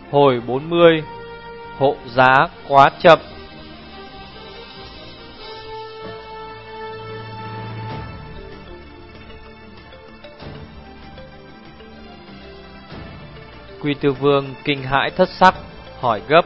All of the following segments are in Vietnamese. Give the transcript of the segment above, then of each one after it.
Hồi 40. Hộ giá quá chậm. Quy Tư Vương kinh hãi thất sắc, hỏi gấp: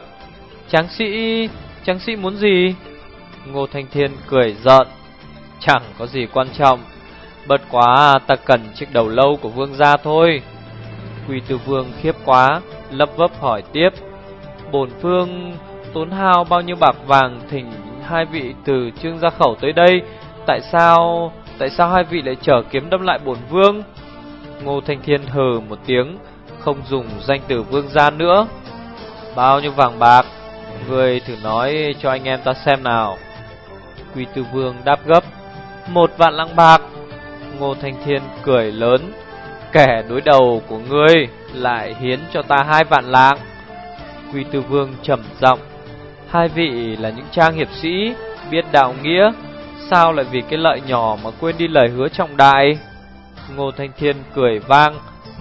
Tráng sĩ muốn gì? Ngô Thanh Thiên cười giận: chẳng có gì quan trọng, bất quá ta cần chiếc đầu lâu của vương gia thôi. Quy Tư Vương khiếp quá, lấp vấp hỏi tiếp: bổn vương tốn hao bao nhiêu bạc vàng thỉnh hai vị từ Trương Gia Khẩu tới đây, tại sao hai vị lại chở kiếm đâm lại bổn vương? Ngô Thanh Thiên hừ một tiếng, không dùng danh từ vương gia nữa. Bao nhiêu vàng bạc? Ngươi thử nói cho anh em ta xem nào. Quy Tư Vương đáp gấp: 1 vạn lạng bạc. Ngô Thanh Thiên cười lớn: kẻ đối đầu của ngươi lại hiến cho ta 2 vạn lạng. Quy Tư Vương trầm giọng: hai vị là những trang hiệp sĩ biết đạo nghĩa, sao lại vì cái lợi nhỏ mà quên đi lời hứa trọng đại? Ngô Thanh Thiên cười vang: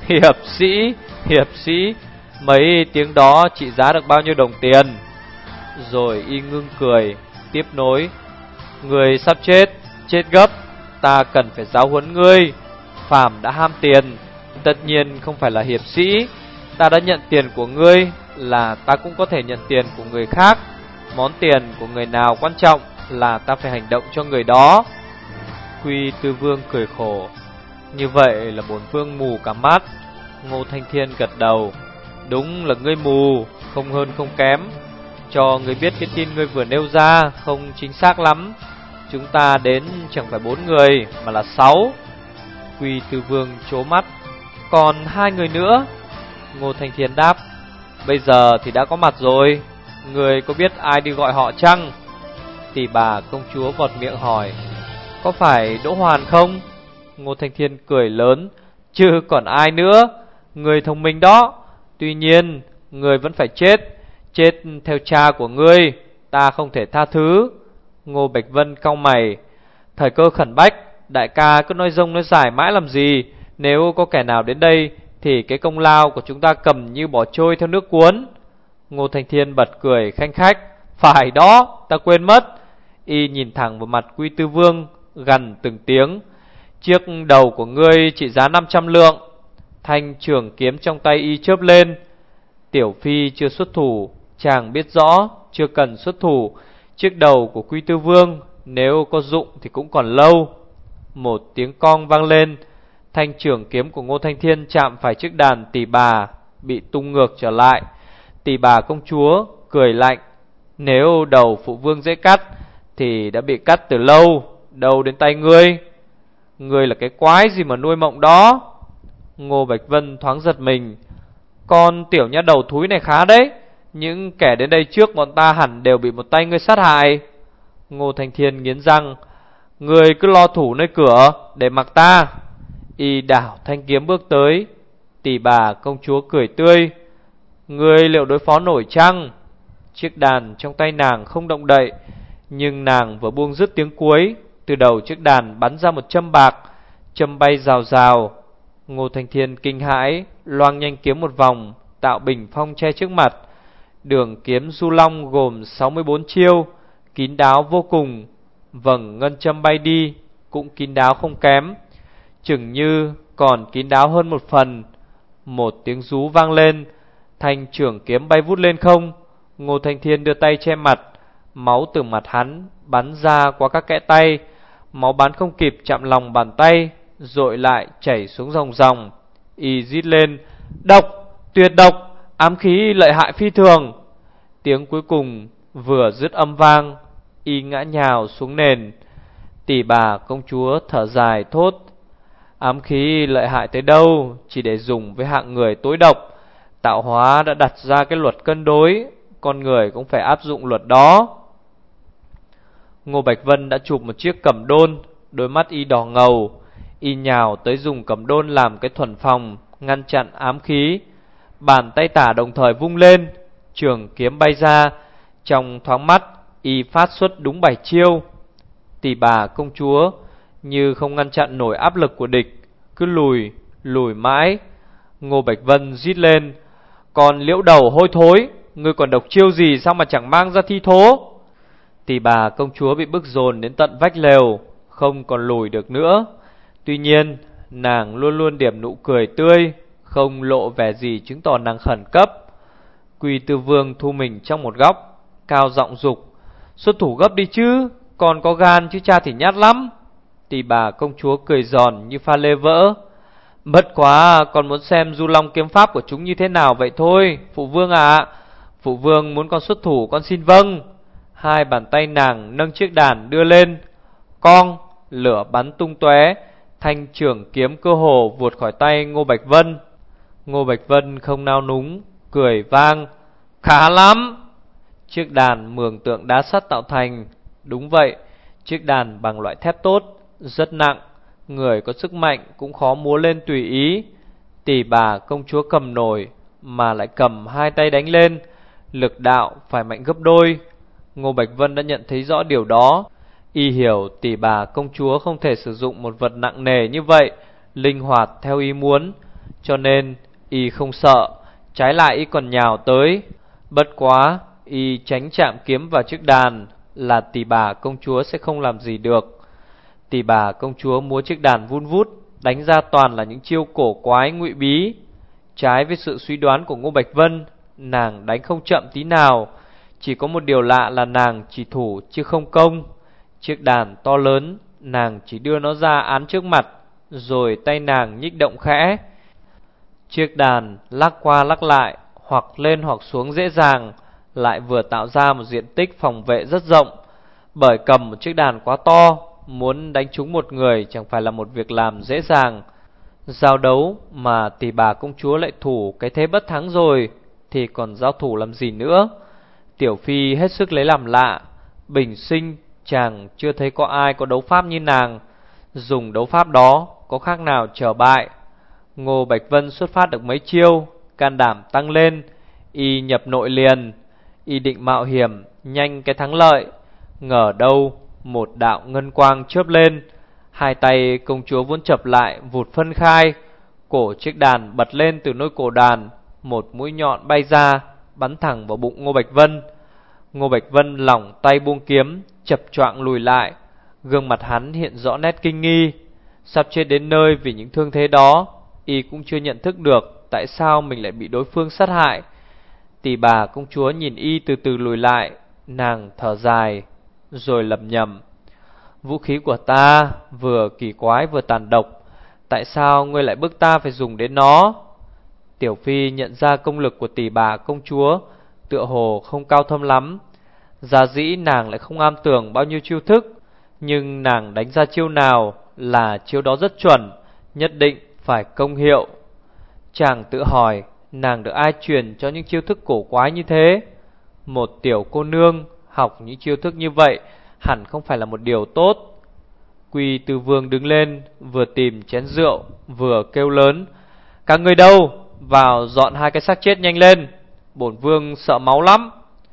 hiệp sĩ, mấy tiếng đó trị giá được bao nhiêu đồng tiền? Rồi y ngưng cười, tiếp nối: người sắp chết gấp, ta cần phải giáo huấn ngươi. Phàm đã ham tiền, tất nhiên không phải là hiệp sĩ. Ta đã nhận tiền của ngươi, là ta cũng có thể nhận tiền của người khác. Món tiền của người nào quan trọng là ta phải hành động cho người đó. Quy Tư Vương cười khổ: như vậy là bổn vương mù cả mắt. Ngô Thanh Thiên gật đầu: đúng là ngươi mù, không hơn không kém. Cho ngươi biết cái tin ngươi vừa nêu ra không chính xác lắm. Chúng ta đến chẳng phải 4 người mà là 6. Quy Tư Vương trố mắt: còn 2 người nữa? Ngô Thanh Thiên đáp: bây giờ thì đã có mặt rồi. Người có biết ai đi gọi họ chăng? Tỷ bà công chúa vọt miệng hỏi: có phải Đỗ Hoàn không? Ngô Thanh Thiên cười lớn: chứ còn ai nữa. Người thông minh đó. Tuy nhiên người vẫn phải chết theo cha của ngươi, ta không thể tha thứ. Ngô Bạch Vân cau mày: thời cơ khẩn bách, đại ca cứ nói dông nói dài mãi làm gì? Nếu có kẻ nào đến đây thì cái công lao của chúng ta cầm như bỏ trôi theo nước cuốn. Ngô Thanh Thiên bật cười khanh khách: phải đó, ta quên mất. Y nhìn thẳng vào mặt Quy Tư Vương, gằn từng tiếng: chiếc đầu của ngươi trị giá 500 lượng. Thanh trường kiếm trong tay y chớp lên: tiểu phi chưa xuất thủ, chàng biết rõ, chưa cần xuất thủ. Chiếc đầu của Quy Tư Vương nếu có dụng thì cũng còn lâu. Một tiếng cong vang lên, thanh trường kiếm của Ngô Thanh Thiên chạm phải chiếc đàn tỷ bà, bị tung ngược trở lại. Tỷ bà công chúa cười lạnh: nếu đầu phụ vương dễ cắt thì đã bị cắt từ lâu, đâu đến tay ngươi. Ngươi là cái quái gì mà nuôi mộng đó? Ngô Bạch Vân thoáng giật mình: con tiểu nha đầu thúi này khá đấy. Những kẻ đến đây trước bọn ta hẳn đều bị một tay ngươi sát hại. Ngô Thanh Thiên nghiến răng: ngươi cứ lo thủ nơi cửa để mặc ta. Y đảo thanh kiếm bước tới. Tỷ bà công chúa cười tươi: ngươi liệu đối phó nổi chăng? Chiếc đàn trong tay nàng không động đậy, nhưng nàng vừa buông dứt tiếng cuối, từ đầu chiếc đàn bắn ra một châm bạc, châm bay rào rào. Ngô Thanh Thiên kinh hãi, loang nhanh kiếm một vòng, tạo bình phong che trước mặt. Đường kiếm du long gồm 64 chiêu, kín đáo vô cùng. Vầng ngân châm bay đi cũng kín đáo không kém, chừng như còn kín đáo hơn một phần. Một tiếng rú vang lên, thanh trưởng kiếm bay vút lên không. Ngô Thanh Thiên đưa tay che mặt, máu từ mặt hắn bắn ra qua các kẽ tay. Máu bắn không kịp chạm lòng bàn tay, dội lại chảy xuống ròng ròng. Y rít lên: độc, tuyệt độc, ám khí lợi hại phi thường. Tiếng cuối cùng vừa dứt âm vang, y ngã nhào xuống nền. Tỷ bà công chúa thở dài thốt: ám khí lợi hại tới đâu chỉ để dùng với hạng người tối độc. Tạo hóa đã đặt ra cái luật cân đối, con người cũng phải áp dụng luật đó. Ngô Bạch Vân đã chụp một chiếc cẩm đôn, đôi mắt y đỏ ngầu. Y nhào tới dùng cẩm đôn làm cái thuần phòng, ngăn chặn ám khí. Bàn tay tả đồng thời vung lên, trường kiếm bay ra. Trong thoáng mắt, y phát xuất đúng 7 chiêu. Tỷ bà công chúa như không ngăn chặn nổi áp lực của địch, cứ lùi mãi. Ngô Bạch Vân rít lên: Còn liễu đầu hôi thối, ngươi còn độc chiêu gì sao mà chẳng mang ra thi thố? Tỷ bà công chúa bị bức dồn đến tận vách lều, không còn lùi được nữa. Tuy nhiên nàng luôn luôn điểm nụ cười tươi, không lộ vẻ gì chứng tỏ nàng khẩn cấp. Quy Tư Vương thu mình trong một góc, cao giọng dục: xuất thủ gấp đi chứ, còn có gan chứ cha thì nhát lắm. Tỷ bà công chúa cười giòn như pha lê vỡ: bất quá con muốn xem du long kiếm pháp của chúng như thế nào vậy thôi, phụ vương ạ. Phụ vương muốn con xuất thủ, con xin vâng. Hai bàn tay nàng nâng chiếc đàn đưa lên, cong, lửa bắn tung tóe, thanh trường kiếm cơ hồ vụt khỏi tay Ngô Bạch Vân. Ngô Bạch Vân không nao núng, cười vang: khá lắm. Chiếc đàn mường tượng đá sắt tạo thành. Đúng vậy, chiếc đàn bằng loại thép tốt, rất nặng, người có sức mạnh cũng khó múa lên tùy ý. Tỷ bà công chúa cầm nổi, mà lại cầm hai tay đánh lên, lực đạo phải mạnh gấp đôi. Ngô Bạch Vân đã nhận thấy rõ điều đó. Y hiểu tỷ bà công chúa không thể sử dụng một vật nặng nề như vậy linh hoạt theo ý muốn, cho nên y không sợ, trái lại y còn nhào tới. Bất quá y tránh chạm kiếm vào chiếc đàn là tỷ bà công chúa sẽ không làm gì được. Tỷ bà công chúa múa chiếc đàn vun vút, đánh ra toàn là những chiêu cổ quái ngụy bí. Trái với sự suy đoán của Ngô Bạch Vân, nàng đánh không chậm tí nào. Chỉ có một điều lạ là nàng chỉ thủ chứ không công. Chiếc đàn to lớn, nàng chỉ đưa nó ra án trước mặt, rồi tay nàng nhích động khẽ. Chiếc đàn lắc qua lắc lại, hoặc lên hoặc xuống dễ dàng, lại vừa tạo ra một diện tích phòng vệ rất rộng. Bởi cầm một chiếc đàn quá to, muốn đánh trúng một người chẳng phải là một việc làm dễ dàng. Giao đấu mà tỷ bà công chúa lại thủ cái thế bất thắng rồi, thì còn giao thủ làm gì nữa. Tiểu Phi hết sức lấy làm lạ. Bình sinh chàng chưa thấy có ai có đấu pháp như nàng. Dùng đấu pháp đó có khác nào trở bại. Ngô Bạch Vân xuất phát được mấy chiêu, can đảm tăng lên. Y nhập nội liền, y định mạo hiểm nhanh cái thắng lợi. Ngờ đâu một đạo ngân quang chớp lên, hai tay công chúa vốn chập lại vụt phân khai. Cổ chiếc đàn bật lên từ nơi cổ đàn, một mũi nhọn bay ra, bắn thẳng vào bụng Ngô Bạch Vân. Ngô Bạch Vân lỏng tay buông kiếm, chập choạng lùi lại. Gương mặt hắn hiện rõ nét kinh nghi. Sắp chết đến nơi vì những thương thế đó, y cũng chưa nhận thức được tại sao mình lại bị đối phương sát hại. Tỷ bà công chúa nhìn y từ từ lùi lại, nàng thở dài, rồi lẩm nhẩm: vũ khí của ta vừa kỳ quái vừa tàn độc, tại sao ngươi lại bức ta phải dùng đến nó? Tiểu Phi nhận ra công lực của tỷ bà công chúa tựa hồ không cao thâm lắm. Giả dĩ nàng lại không am tường bao nhiêu chiêu thức, nhưng nàng đánh ra chiêu nào là chiêu đó rất chuẩn, nhất định phải công hiệu. Chàng tự hỏi nàng được ai truyền cho những chiêu thức cổ quái như thế. Một tiểu cô nương học những chiêu thức như vậy hẳn không phải là một điều tốt. Quy Tư Vương đứng lên, vừa tìm chén rượu vừa kêu lớn: các người đâu, vào dọn hai cái xác chết nhanh lên, bổn vương sợ máu lắm.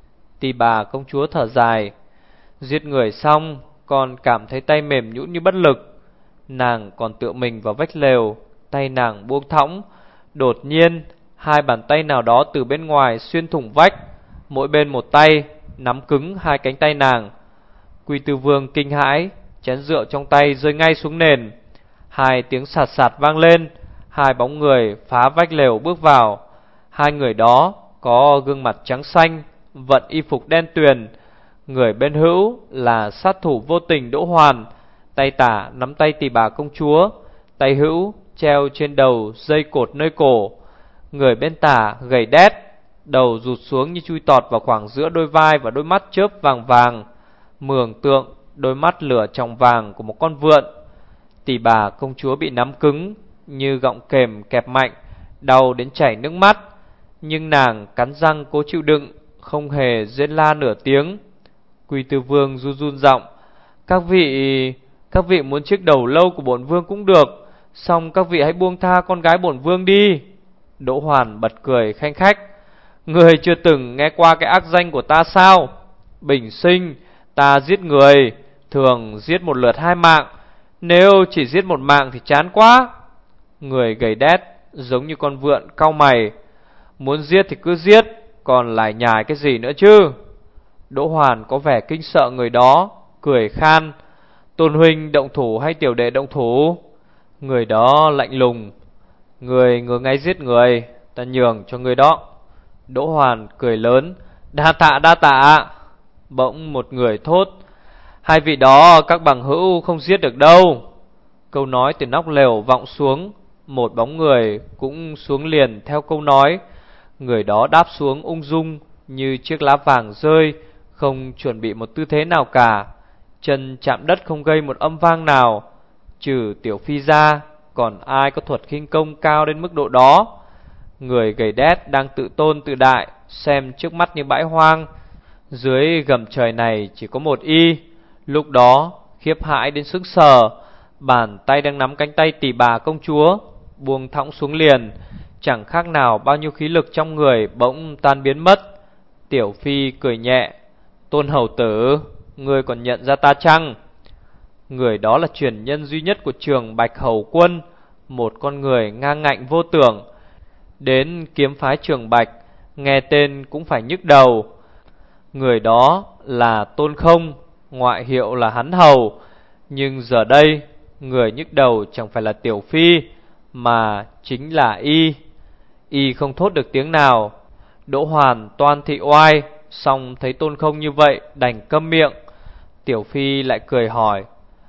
Tỷ bà công chúa thở dài: giết người xong còn cảm thấy tay mềm nhũn như bất lực. Nàng còn tựa mình vào vách lều, tay nàng buông thõng. Đột nhiên hai bàn tay nào đó từ bên ngoài xuyên thủng vách, mỗi bên một tay, nắm cứng hai cánh tay nàng. Quy Tư Vương kinh hãi, chén rượu trong tay rơi ngay xuống nền. Hai tiếng sạt sạt vang lên, hai bóng người phá vách lều bước vào. Hai người đó có gương mặt trắng xanh, vận y phục đen tuyền. Người bên hữu là sát thủ vô tình Đỗ Hoàn, tay tả nắm tay tỷ bà công chúa, tay hữu treo trên đầu dây cột nơi cổ. Người bên tả gầy đét, đầu rụt xuống như chui tọt vào khoảng giữa đôi vai và đôi mắt chớp vàng vàng, mường tượng đôi mắt lửa tròng vàng của một con vượn. Tỷ bà công chúa bị nắm cứng như gọng kềm kẹp mạnh, đau đến chảy nước mắt, nhưng nàng cắn răng cố chịu đựng, không hề rên la nửa tiếng. Quy Tư Vương run run giọng: các vị muốn chiếc đầu lâu của bổn vương cũng được, song các vị hãy buông tha con gái bổn vương đi. Đỗ Hoàn bật cười khanh khách: người chưa từng nghe qua cái ác danh của ta sao? Bình sinh ta giết người thường giết một lượt 2 mạng, nếu chỉ giết 1 mạng thì chán quá. Người gầy đét giống như con vượn cau mày: Muốn giết thì cứ giết, còn lại nhài cái gì nữa chứ? Đỗ Hoàn có vẻ kinh sợ người đó, cười khan: Tôn huynh động thủ hay tiểu đệ động thủ? Người đó lạnh lùng: Người ngồi ngay giết người, ta nhường cho người đó. Đỗ Hoàn cười lớn: Đa tạ đa tạ. Bỗng một người thốt: Hai vị đó các bằng hữu không giết được đâu. Câu nói từ nóc lều vọng xuống, một bóng người cũng xuống liền theo câu nói. Người đó đáp xuống ung dung như chiếc lá vàng rơi, không chuẩn bị một tư thế nào cả. Chân chạm đất không gây một âm vang nào. Trừ Tiểu Phi ra, còn ai có thuật khinh công cao đến mức độ đó? Người gầy đét đang tự tôn tự đại, xem trước mắt như bãi hoang. Dưới gầm trời này chỉ có một y. Lúc đó khiếp hãi đến sững sờ, bàn tay đang nắm cánh tay tỷ bà công chúa buông thõng xuống liền. Chẳng khác nào bao nhiêu khí lực trong người bỗng tan biến mất. Tiểu Phi cười nhẹ: Tôn hầu tử, ngươi còn nhận ra ta chăng? Người đó là truyền nhân duy nhất của trường Bạch Hầu Quân, một con người ngang ngạnh vô tưởng. Đến kiếm phái Trường Bạch, nghe tên cũng phải nhức đầu. Người đó là Tôn Không, ngoại hiệu là Hắn Hầu. Nhưng giờ đây, người nhức đầu chẳng phải là Tiểu Phi, mà chính là y. Y không thốt được tiếng nào. Đỗ Hoàn toan thị oai, xong thấy Tôn Không như vậy đành câm miệng. Tiểu Phi lại cười hỏi: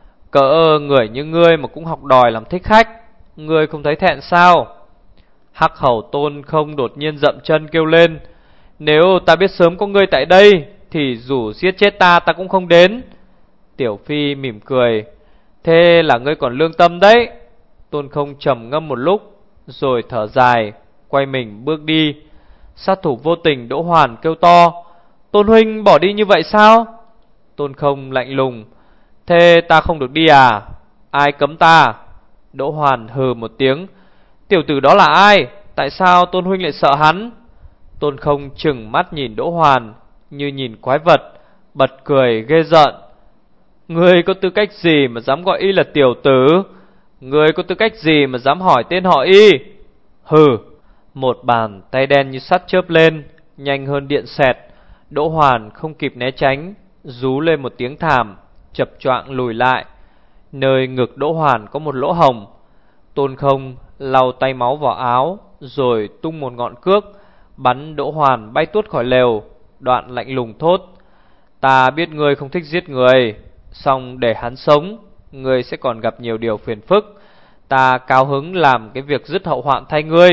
Cỡ người như ngươi mà cũng học đòi làm thích khách, ngươi không thấy thẹn sao? Hắc hầu Tôn Không đột nhiên dậm chân kêu lên: Nếu ta biết sớm có ngươi tại đây, thì dù giết chết ta cũng không đến. Tiểu Phi mỉm cười: Thế là ngươi còn lương tâm đấy. Tôn Không trầm ngâm một lúc, rồi thở dài, quay mình bước đi. Sát thủ vô tình Đỗ Hoàn kêu to: Tôn huynh bỏ đi như vậy sao? Tôn Không lạnh lùng: Thế ta không được đi à? Ai cấm ta? Đỗ Hoàn hừ một tiếng: Tiểu tử đó là ai? Tại sao Tôn huynh lại sợ hắn? Tôn Không trừng mắt nhìn Đỗ Hoàn như nhìn quái vật, bật cười ghê rợn: Ngươi có tư cách gì mà dám gọi y là tiểu tử? Ngươi có tư cách gì mà dám hỏi tên họ y? Hừ. Một bàn tay đen như sắt chớp lên, nhanh hơn điện xẹt. Đỗ Hoàn không kịp né tránh, rú lên một tiếng thảm, chập choạng lùi lại. Nơi ngực Đỗ Hoàn có một lỗ hồng. Tôn Không lau tay máu vào áo, rồi tung một ngọn cước bắn Đỗ Hoàn bay tuốt khỏi lều. Đoạn lạnh lùng thốt: Ta biết ngươi không thích giết người, song để hắn sống, ngươi sẽ còn gặp nhiều điều phiền phức. Ta cao hứng làm cái việc dứt hậu hoạn thay ngươi.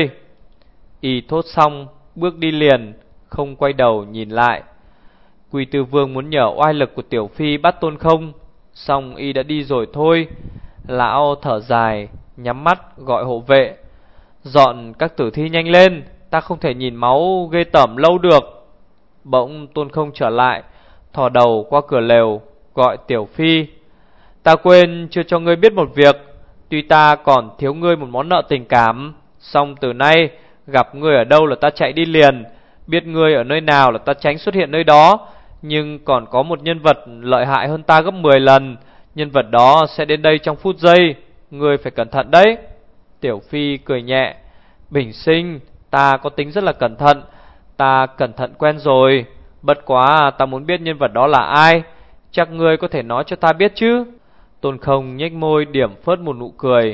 Y thốt xong bước đi liền, không quay đầu nhìn lại. Quỳ Tư Vương muốn nhờ oai lực của Tiểu Phi bắt Tôn Không, song y đã đi rồi thôi. Lão thở dài, nhắm mắt gọi hộ vệ: Dọn các tử thi nhanh lên, ta không thể nhìn máu ghê tởm lâu được. Bỗng Tôn Không trở lại, thò đầu qua cửa lều, gọi Tiểu Phi: Ta quên chưa cho ngươi biết một việc. Tuy ta còn thiếu ngươi một món nợ tình cảm, song từ nay gặp ngươi ở đâu là ta chạy đi liền, biết ngươi ở nơi nào là ta tránh xuất hiện nơi đó. Nhưng còn có một nhân vật lợi hại hơn ta gấp 10 lần. Nhân vật đó sẽ đến đây trong phút giây, ngươi phải cẩn thận đấy. Tiểu Phi cười nhẹ: Bình sinh, ta có tính rất là cẩn thận. Ta cẩn thận quen rồi. Bất quá ta muốn biết nhân vật đó là ai. Chắc ngươi có thể nói cho ta biết chứ? Tôn Không nhếch môi điểm phớt một nụ cười: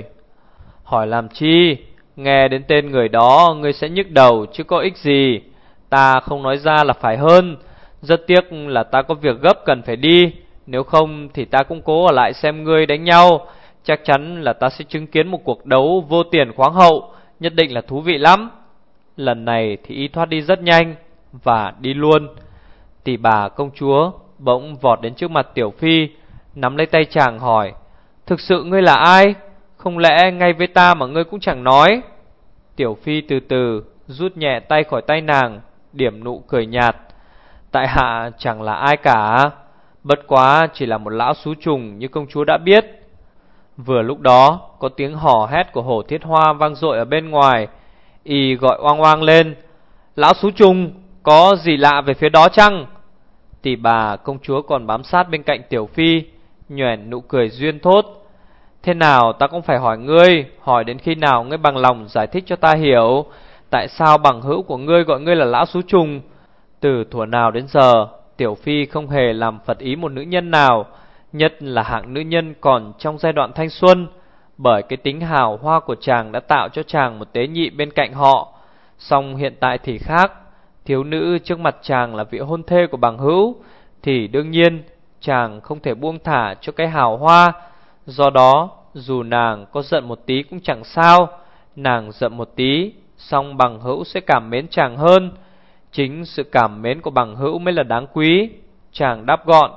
Hỏi làm chi? Nghe đến tên người đó ngươi sẽ nhức đầu chứ có ích gì. Ta không nói ra là phải hơn. Rất tiếc là ta có việc gấp cần phải đi. Nếu không thì ta cũng cố ở lại xem ngươi đánh nhau. Chắc chắn là ta sẽ chứng kiến một cuộc đấu vô tiền khoáng hậu, nhất định là thú vị lắm. Lần này thì y thoát đi rất nhanh, và đi luôn. Tỷ bà công chúa bỗng vọt đến trước mặt Tiểu Phi, nắm lấy tay chàng hỏi: Thực sự ngươi là ai? Không lẽ ngay với ta mà ngươi cũng chẳng nói? Tiểu Phi từ từ rút nhẹ tay khỏi tay nàng, điểm nụ cười nhạt: Tại hạ chẳng là ai cả, bất quá chỉ là một lão xú trùng như công chúa đã biết. Vừa lúc đó có tiếng hò hét của Hổ Thiết Hoa vang dội ở bên ngoài. Y gọi oang oang lên: Lão xú trùng, có gì lạ về phía đó chăng? Tỷ bà công chúa còn bám sát bên cạnh Tiểu Phi, nhoẻn nụ cười duyên thốt: Thế nào ta cũng phải hỏi ngươi, hỏi đến khi nào ngươi bằng lòng giải thích cho ta hiểu. Tại sao bằng hữu của ngươi gọi ngươi là lão xú trùng? Từ thuở nào đến giờ Tiểu Phi không hề làm phật ý một nữ nhân nào, nhất là hạng nữ nhân còn trong giai đoạn thanh xuân. Bởi cái tính hào hoa của chàng đã tạo cho chàng một tế nhị bên cạnh họ. Song hiện tại thì khác, thiếu nữ trước mặt chàng là vị hôn thê của bằng hữu, thì đương nhiên chàng không thể buông thả cho cái hào hoa. Do đó dù nàng có giận một tí cũng chẳng sao. Nàng giận một tí, song bằng hữu sẽ cảm mến chàng hơn. Chính sự cảm mến của bằng hữu mới là đáng quý. Chàng đáp gọn: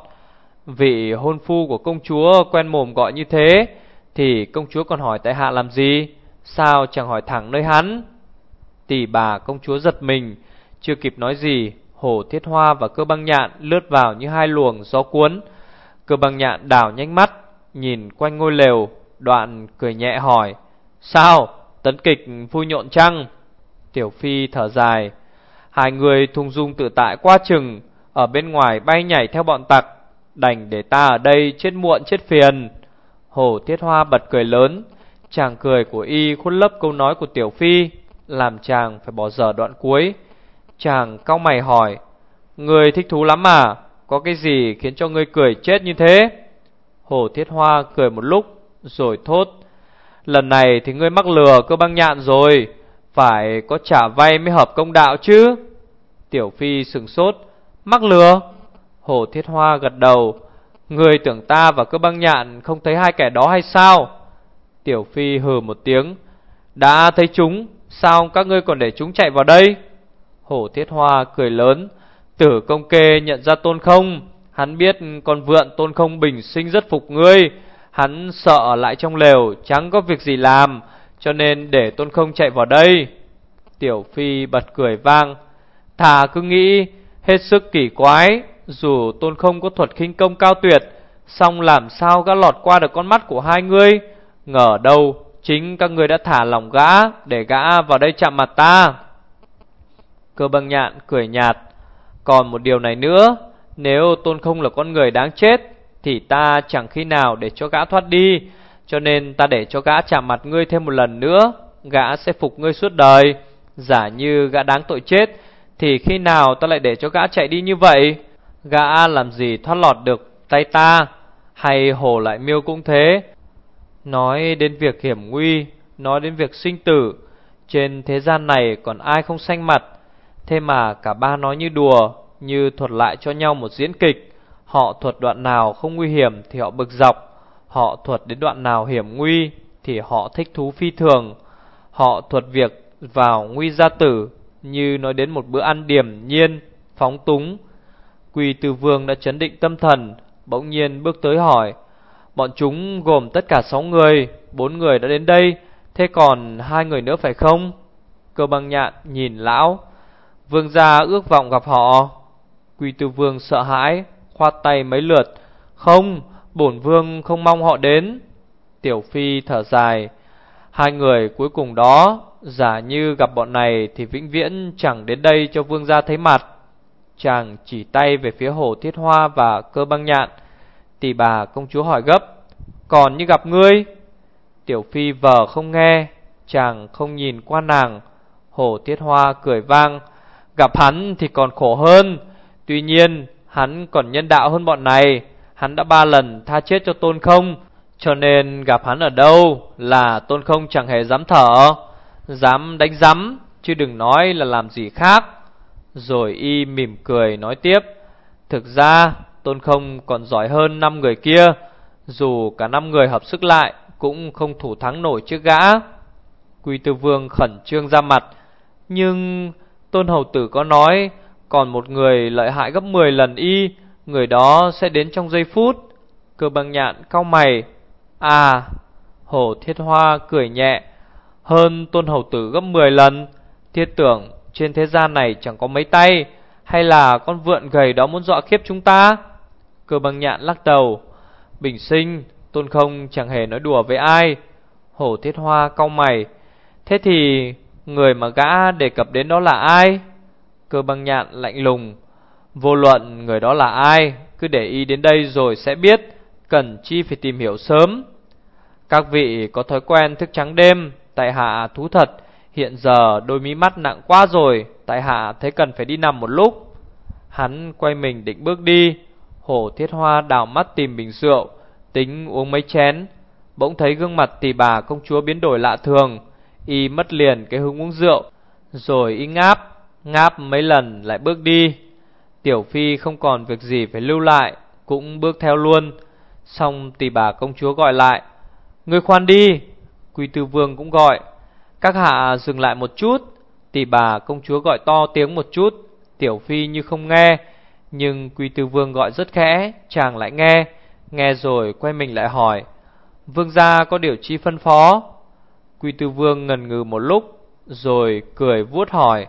vị hôn phu của công chúa quen mồm gọi như thế, thì công chúa còn hỏi tại hạ làm gì? Sao chẳng hỏi thẳng nơi hắn? Tỷ bà công chúa giật mình, chưa kịp nói gì, Hồ Thiết Hoa và Cơ Băng Nhạn lướt vào như hai luồng gió cuốn. Cơ Băng Nhạn đảo nhanh mắt, nhìn quanh ngôi lều, đoạn cười nhẹ hỏi: sao, tấn kịch vui nhộn chăng? Tiểu Phi thở dài: hai người thung dung tự tại quá chừng, ở bên ngoài bay nhảy theo bọn tặc, đành để ta ở đây chết muộn chết phiền. Hồ Thiết Hoa bật cười lớn. Chàng cười của y khuất lấp câu nói của Tiểu Phi, làm chàng phải bỏ dở đoạn cuối. Chàng cau mày hỏi: ngươi thích thú lắm à? Có cái gì khiến cho ngươi cười chết như thế? Hồ Thiết Hoa cười một lúc rồi thốt: lần này thì ngươi mắc lừa Cơ Băng Nhạn rồi, phải có trả vay mới hợp công đạo chứ. Tiểu Phi sửng sốt: mắc lừa? Hồ Thiết Hoa gật đầu: ngươi tưởng ta và Cơ Băng Nhạn không thấy hai kẻ đó hay sao? Tiểu Phi hừ một tiếng: đã thấy chúng, sao các ngươi còn để chúng chạy vào đây? Hồ Thiết Hoa cười lớn: Tử Công Kê nhận ra Tôn Không, hắn biết con vượn Tôn Không bình sinh rất phục ngươi, hắn sợ ở lại trong lều chẳng có việc gì làm, cho nên để Tôn Không chạy vào đây. Tiểu Phi bật cười vang: thà cứ nghĩ hết sức kỳ quái, dù Tôn Không có thuật khinh công cao tuyệt, song làm sao gã lọt qua được con mắt của hai ngươi? Ngờ đâu chính các ngươi đã thả lỏng gã, để gã vào đây chạm mặt ta. Cơ Băng Nhạn cười nhạt: còn một điều này nữa, nếu Tôn Không là con người đáng chết, thì ta chẳng khi nào để cho gã thoát đi, cho nên ta để cho gã chạm mặt ngươi thêm một lần nữa, gã sẽ phục ngươi suốt đời. Giả như gã đáng tội chết, thì khi nào ta lại để cho gã chạy đi như vậy? Gã làm gì thoát lọt được tay ta? Hay Hồ Lại Miêu cũng thế. Nói đến việc hiểm nguy, nói đến việc sinh tử, trên thế gian này còn ai không xanh mặt. Thế mà cả ba nói như đùa, như thuật lại cho nhau một diễn kịch. Họ thuật đoạn nào không nguy hiểm thì họ bực dọc, họ thuật đến đoạn nào hiểm nguy thì họ thích thú phi thường. Họ thuật việc vào nguy gia tử như nói đến một bữa ăn điềm nhiên, phóng túng. Quỳ Từ Vương đã trấn định tâm thần, bỗng nhiên bước tới hỏi: bọn chúng gồm tất cả 6 người, 4 người đã đến đây, thế còn 2 người nữa phải không? Cơ Băng Nhạn nhìn lão: vương gia ước vọng gặp họ. Quỳ Từ Vương sợ hãi, khoát tay mấy lượt: không, bổn vương không mong họ đến. Tiểu Phi thở dài: 2 người cuối cùng đó, giả như gặp bọn này thì vĩnh viễn chẳng đến đây cho vương gia thấy mặt. Chàng chỉ tay về phía Hồ Thiết Hoa và Cơ Băng Nhạn. Tỷ bà công chúa hỏi gấp: còn như gặp ngươi? Tiểu Phi vờ không nghe, chàng không nhìn qua nàng. Hồ Thiết Hoa cười vang: gặp hắn thì còn khổ hơn. Tuy nhiên hắn còn nhân đạo hơn bọn này, hắn đã 3 lần tha chết cho Tôn Không, cho nên gặp hắn ở đâu là Tôn Không chẳng hề dám thở, dám đánh rắm, chứ đừng nói là làm gì khác. Rồi y mỉm cười nói tiếp: thực ra Tôn Không còn giỏi hơn 5 người kia, dù cả 5 người hợp sức lại cũng không thủ thắng nổi trước gã. Quy Tư Vương khẩn trương ra mặt: nhưng Tôn Hầu Tử có nói còn một người lợi hại gấp 10 lần y, người đó sẽ đến trong giây phút. Cơ Băng Nhạn cau mày: à. Hồ Thiết Hoa cười nhẹ: hơn Tôn Hầu Tử gấp 10 lần? Thiết tưởng trên thế gian này chẳng có mấy tay, hay là con vượn gầy đó muốn dọa khiếp chúng ta? Cơ Băng Nhạn lắc đầu: bình sinh Tôn Không chẳng hề nói đùa với ai. Hồ Thiết Hoa cau mày: thế thì người mà gã đề cập đến đó là ai? Cơ Băng Nhạn lạnh lùng: vô luận người đó là ai, cứ để y đến đây rồi sẽ biết, cần chi phải tìm hiểu sớm. Các vị có thói quen thức trắng đêm, tại hạ thú thật Hiện giờ đôi mí mắt nặng quá rồi, tại hạ thấy cần phải đi nằm một lúc. Hắn quay mình định bước đi. Hổ Thiết Hoa đảo mắt tìm bình rượu, tính uống mấy chén. Bỗng thấy gương mặt tỷ bà công chúa biến đổi lạ thường. Y mất liền cái hứng uống rượu, rồi y ngáp mấy lần lại bước đi. Tiểu Phi không còn việc gì phải lưu lại, cũng bước theo luôn. Xong tỷ bà công chúa gọi lại: "Ngươi khoan đi." Quy Tư Vương cũng gọi: "Các hạ dừng lại một chút." Tỷ bà công chúa gọi to tiếng một chút, Tiểu Phi như không nghe. Nhưng Quy Tư Vương gọi rất khẽ, chàng lại nghe. Nghe rồi quay mình lại hỏi: "Vương gia có điều chi phân phó?" Quy Tư Vương ngần ngừ một lúc, rồi cười vuốt hỏi: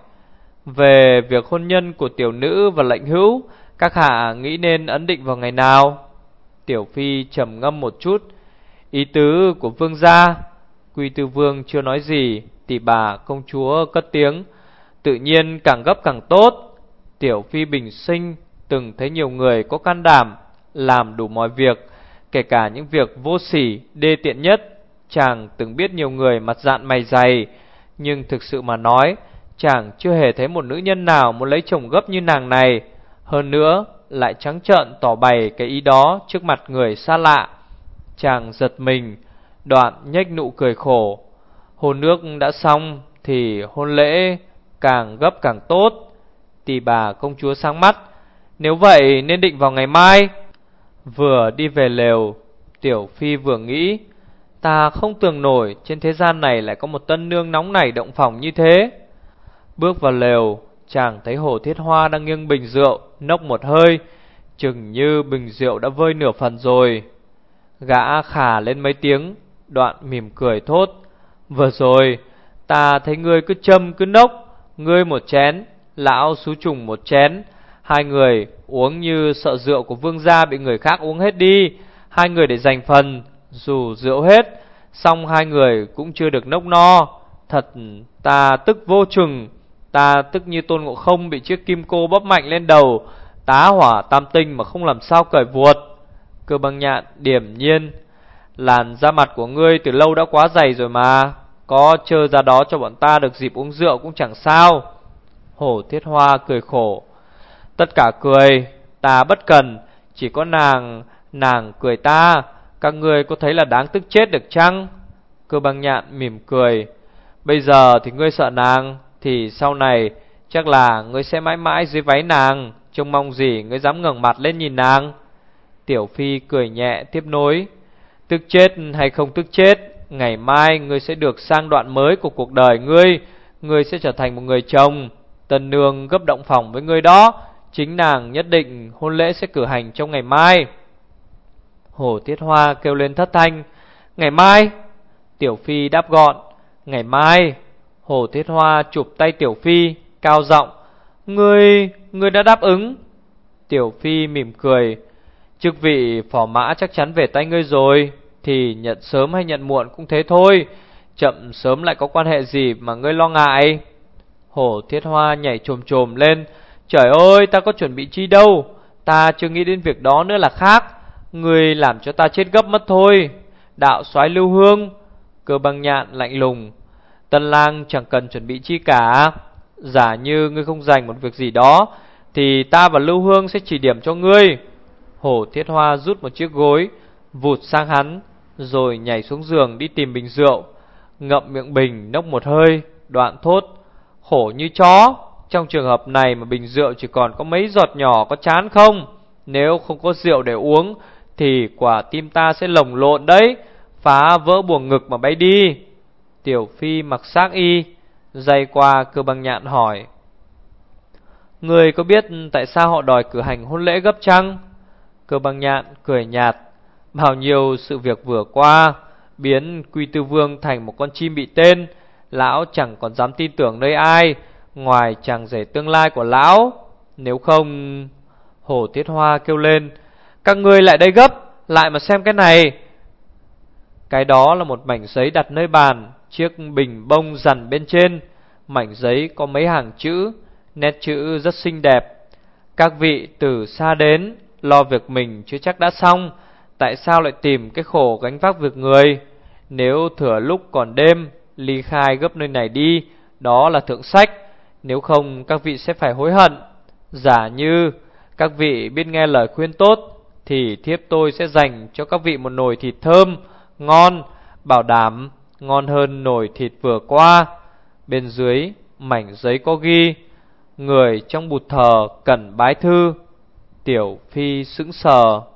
"Về việc hôn nhân của tiểu nữ và lệnh hữu, các hạ nghĩ nên ấn định vào ngày nào?" Tiểu Phi trầm ngâm một chút: "Ý tứ của vương gia." Quy Tư Vương chưa nói gì, tỷ bà công chúa cất tiếng: "Tự nhiên càng gấp càng tốt. Tiểu Phi bình sinh từng thấy nhiều người có can đảm làm đủ mọi việc, kể cả những việc vô sỉ, đê tiện nhất. Chàng từng biết nhiều người mặt dạn mày dày, nhưng thực sự mà nói, chàng chưa hề thấy một nữ nhân nào muốn lấy chồng gấp như nàng này. Hơn nữa lại trắng trợn tỏ bày cái ý đó trước mặt người xa lạ." Chàng giật mình, đoạn nhếch nụ cười khổ: "Hôn nước đã xong thì hôn lễ càng gấp càng tốt." Tỷ bà công chúa sáng mắt: "Nếu vậy nên định vào ngày mai." Vừa đi về lều, Tiểu Phi vừa nghĩ: ta không tưởng nổi trên thế gian này lại có một tân nương nóng nảy động phòng như thế. Bước vào lều, chàng thấy Hồ Thiết Hoa đang nghiêng bình rượu, nốc một hơi, chừng như bình rượu đã vơi nửa phần rồi. Gã khà lên mấy tiếng, đoạn mỉm cười thốt: "Vừa rồi ta thấy ngươi cứ châm cứ nốc, ngươi một chén, lão xú trùng một chén, hai người uống như sợ rượu của vương gia bị người khác uống hết đi. Hai người để dành phần, dù rượu hết, xong hai người cũng chưa được nốc no. Thật ta tức vô chừng. Ta tức như Tôn Ngộ Không bị chiếc kim cô bóp mạnh lên đầu, tá hỏa tam tinh mà không làm sao cởi vuột." Cơ Băng Nhạn điềm nhiên: "Làn da mặt của ngươi từ lâu đã quá dày rồi mà, có trơ ra đó cho bọn ta được dịp uống rượu cũng chẳng sao." Hổ Thiết Hoa cười khổ: "Tất cả cười, ta bất cần, chỉ có nàng cười ta. Các ngươi có thấy là đáng tức chết được chăng?" Cơ Băng Nhạn mỉm cười: "Bây giờ thì ngươi sợ nàng, thì sau này chắc là ngươi sẽ mãi mãi dưới váy nàng, trông mong gì ngươi dám ngẩng mặt lên nhìn nàng." Tiểu Phi cười nhẹ tiếp nối: "Tức chết hay không tức chết, ngày mai ngươi sẽ được sang đoạn mới của cuộc đời ngươi. Ngươi sẽ trở thành một người chồng. Tân nương gấp động phòng với ngươi đó, chính nàng nhất định hôn lễ sẽ cử hành trong ngày mai." Hổ Thiết Hoa kêu lên thất thanh: "Ngày mai?" Tiểu Phi đáp gọn: "Ngày mai." Hổ Thiết Hoa chụp tay Tiểu Phi, cao giọng: Ngươi đã đáp ứng?" Tiểu Phi mỉm cười: "Chức vị phò mã chắc chắn về tay ngươi rồi, thì nhận sớm hay nhận muộn cũng thế thôi. Chậm sớm lại có quan hệ gì mà ngươi lo ngại?" Hổ Thiết Hoa nhảy chồm chồm lên: "Trời ơi, ta có chuẩn bị chi đâu, ta chưa nghĩ đến việc đó nữa là khác. Ngươi làm cho ta chết gấp mất thôi." Đạo soái Lưu Hương. Cơ Băng Nhạn lạnh lùng: "Tân lang chẳng cần chuẩn bị chi cả. Giả như ngươi không dành một việc gì đó, thì ta và Lưu Hương sẽ chỉ điểm cho ngươi." Hổ Thiết Hoa rút một chiếc gối vụt sang hắn, rồi nhảy xuống giường đi tìm bình rượu, ngậm miệng bình nốc một hơi, đoạn thốt: "Khổ như chó, trong trường hợp này mà bình rượu chỉ còn có mấy giọt nhỏ có chán không? Nếu không có rượu để uống thì quả tim ta sẽ lồng lộn đấy, phá vỡ buồng ngực mà bay đi." Tiểu Phi mặc xác y, giày qua Cơ Băng Nhạn hỏi: "Người có biết tại sao họ đòi cử hành hôn lễ gấp chăng?" Cơ Băng Nhạn cười nhạt: "Bao nhiêu sự việc vừa qua biến Quy Tư Vương thành một con chim bị tên, lão chẳng còn dám tin tưởng nơi ai ngoài chàng rể tương lai của lão. Nếu không..." Hổ Thiết Hoa kêu lên: "Các ngươi lại đây gấp, lại mà xem cái này." Cái đó là một mảnh giấy đặt nơi bàn, chiếc bình bông dằn bên trên. Mảnh giấy có mấy hàng chữ, nét chữ rất xinh đẹp: "Các vị từ xa đến, lo việc mình chứ chắc đã xong, tại sao lại tìm cái khổ gánh vác việc người? Nếu thừa lúc còn đêm, ly khai gấp nơi này đi, đó là thượng sách. Nếu không các vị sẽ phải hối hận. Giả như các vị biết nghe lời khuyên tốt, thì thiếp tôi sẽ dành cho các vị một nồi thịt thơm, ngon, bảo đảm ngon hơn nồi thịt vừa qua. Bên dưới mảnh giấy có ghi: người trong bụt thờ cần bái thư. Tiểu Phi sững sờ.